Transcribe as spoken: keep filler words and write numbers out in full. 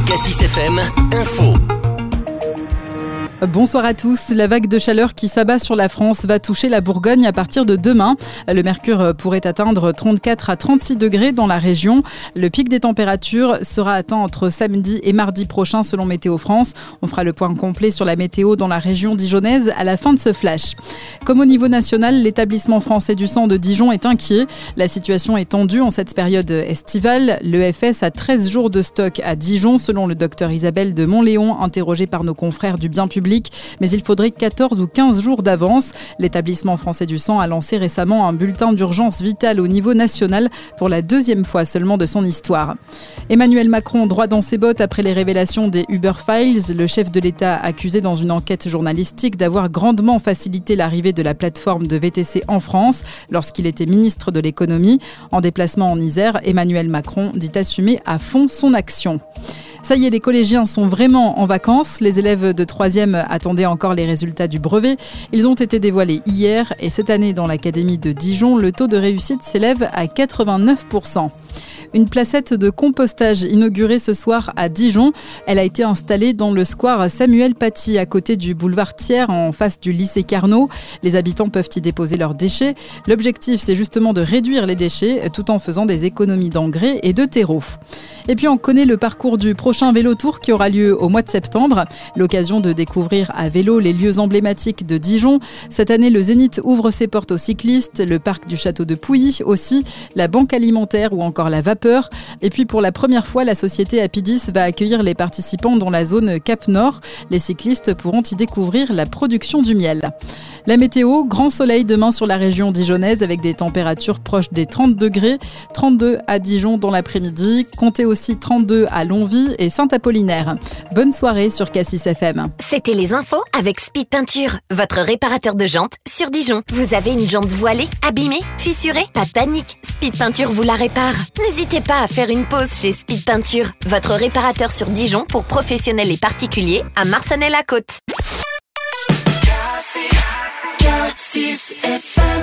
Cassis F M, info. Bonsoir à tous. La vague de chaleur qui s'abat sur la France va toucher la Bourgogne à partir de demain. Le mercure pourrait atteindre trente-quatre à trente-six degrés dans la région. Le pic des températures sera atteint entre samedi et mardi prochain selon Météo France. On fera le point complet sur la météo dans la région dijonnaise à la fin de ce flash. Comme au niveau national, l'établissement français du sang de Dijon est inquiet. La situation est tendue en cette période estivale. L'E F S a treize jours de stock à Dijon selon le docteur Isabelle de Montléon, interrogée par nos confrères du Bien Public. Mais il faudrait quatorze ou quinze jours d'avance. L'établissement français du sang a lancé récemment un bulletin d'urgence vitale au niveau national pour la deuxième fois seulement de son histoire. Emmanuel Macron droit dans ses bottes après les révélations des Uber Files. Le chef de l'État accusé dans une enquête journalistique d'avoir grandement facilité l'arrivée de la plateforme de V T C en France lorsqu'il était ministre de l'économie. En déplacement en Isère, Emmanuel Macron dit assumer à fond son action. Ça y est, les collégiens sont vraiment en vacances. Les élèves de troisième attendaient encore les résultats du brevet. Ils ont été dévoilés hier et cette année dans l'académie de Dijon, le taux de réussite s'élève à quatre-vingt-neuf pour cent. Une placette de compostage inaugurée ce soir à Dijon. Elle a été installée dans le square Samuel Paty, à côté du boulevard Thiers, en face du lycée Carnot. Les habitants peuvent y déposer leurs déchets. L'objectif, c'est justement de réduire les déchets tout en faisant des économies d'engrais et de terreau. Et puis, on connaît le parcours du prochain Vélo Tour qui aura lieu au mois de septembre. L'occasion de découvrir à vélo les lieux emblématiques de Dijon. Cette année, le Zénith ouvre ses portes aux cyclistes, le parc du château de Pouilly aussi, la banque alimentaire ou encore la vapeur. Et puis pour la première fois, la société Apidis va accueillir les participants dans la zone Cap Nord. Les cyclistes pourront y découvrir la production du miel. La météo, grand soleil demain sur la région dijonnaise avec des températures proches des trente degrés, trente-deux à Dijon dans l'après-midi, comptez aussi trente-deux à Longwy et Saint-Apollinaire. Bonne soirée sur Cassis F M. C'était les infos avec Speed Peinture, votre réparateur de jantes sur Dijon. Vous avez une jante voilée, abîmée, fissurée? Pas de panique, Speed Peinture vous la répare. N'hésitez pas à faire une pause chez Speed Peinture, votre réparateur sur Dijon pour professionnels et particuliers à Marsanais-la-Côte. Cassis F M.